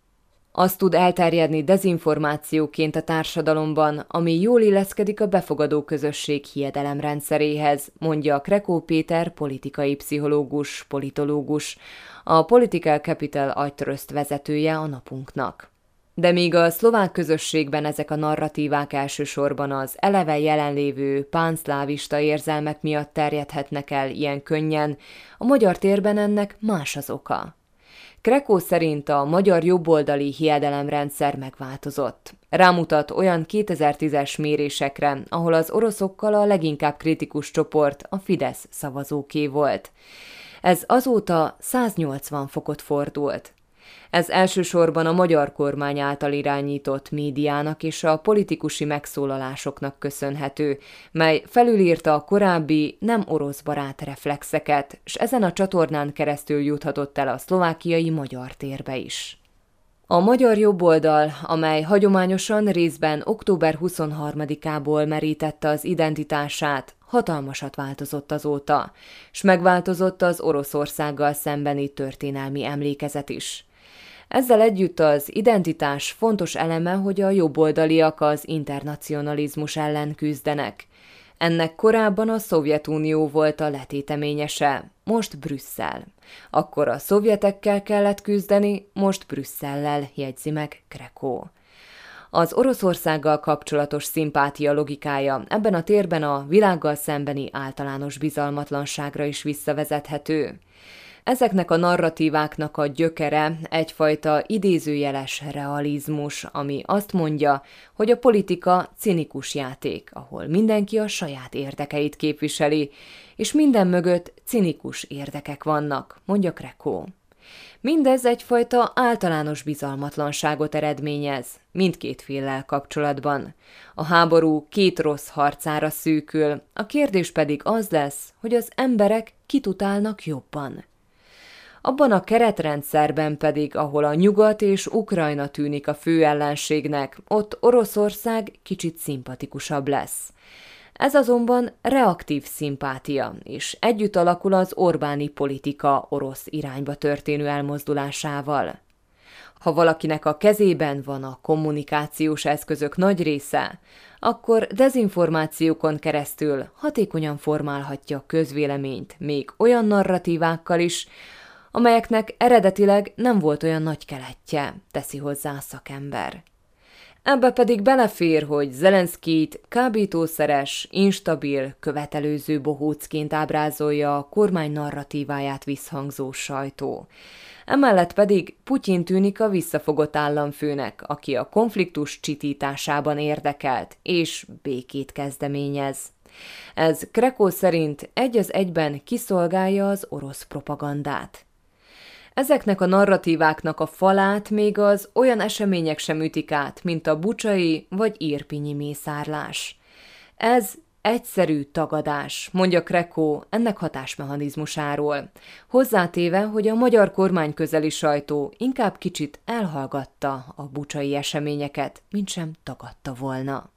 Az tud elterjedni dezinformációként a társadalomban, ami jól illeszkedik a befogadó közösség hiedelemrendszeréhez, mondja Krekó Péter politikai pszichológus, politológus, a Political Capital agytröszt vezetője a napunknak. De míg a szlovák közösségben ezek a narratívák elsősorban az eleve jelenlévő pánszlávista érzelmek miatt terjedhetnek el ilyen könnyen, a magyar térben ennek más az oka. Krekó szerint a magyar jobboldali hiedelemrendszer megváltozott. Rámutat olyan kétezer-tízes mérésekre, ahol az oroszokkal a leginkább kritikus csoport a Fidesz szavazóké volt. Ez azóta száznyolcvan fokot fordult. Ez elsősorban a magyar kormány által irányított médiának és a politikusi megszólalásoknak köszönhető, mely felülírta a korábbi nem orosz barát reflexeket, s ezen a csatornán keresztül juthatott el a szlovákiai magyar térbe is. A magyar jobboldal, amely hagyományosan részben október huszonharmadikából merítette az identitását, hatalmasat változott azóta, s megváltozott az Oroszországgal szembeni történelmi emlékezet is. Ezzel együtt az identitás fontos eleme, hogy a jobboldaliak az internacionalizmus ellen küzdenek. Ennek korábban a Szovjetunió volt a letéteményese, most Brüsszel. Akkor a szovjetekkel kellett küzdeni, most Brüsszellel, jegyzi meg Krekó. Az Oroszországgal kapcsolatos szimpátia logikája ebben a térben a világgal szembeni általános bizalmatlanságra is visszavezethető. Ezeknek a narratíváknak a gyökere egyfajta idézőjeles realizmus, ami azt mondja, hogy a politika cinikus játék, ahol mindenki a saját érdekeit képviseli, és minden mögött cinikus érdekek vannak, mondja Krekó. Mindez egyfajta általános bizalmatlanságot eredményez, mindkét féllel kapcsolatban. A háború két rossz harcára szűkül, a kérdés pedig az lesz, hogy az emberek kit utálnak jobban. Abban a keretrendszerben pedig, ahol a nyugat és Ukrajna tűnik a fő ellenségnek, ott Oroszország kicsit szimpatikusabb lesz. Ez azonban reaktív szimpátia, és együtt alakul az Orbáni politika orosz irányba történő elmozdulásával. Ha valakinek a kezében van a kommunikációs eszközök nagy része, akkor dezinformációkon keresztül hatékonyan formálhatja a közvéleményt, még olyan narratívákkal is, amelyeknek eredetileg nem volt olyan nagy keletje, teszi hozzá a szakember. Ebbe pedig belefér, hogy Zelenszkijt kábítószeres, instabil, követelőző bohócként ábrázolja a kormány narratíváját visszhangzó sajtó. Emellett pedig Putyin tűnik a visszafogott államfőnek, aki a konfliktus csitításában érdekelt, és békét kezdeményez. Ez Krekó szerint egy az egyben kiszolgálja az orosz propagandát. Ezeknek a narratíváknak a falát még az olyan események sem ütik át, mint a bucsai vagy irpinyi mészárlás. Ez egyszerű tagadás, mondja Krekó ennek hatásmechanizmusáról, hozzátéve, hogy a magyar kormány közeli sajtó inkább kicsit elhallgatta a bucsai eseményeket, mintsem tagadta volna.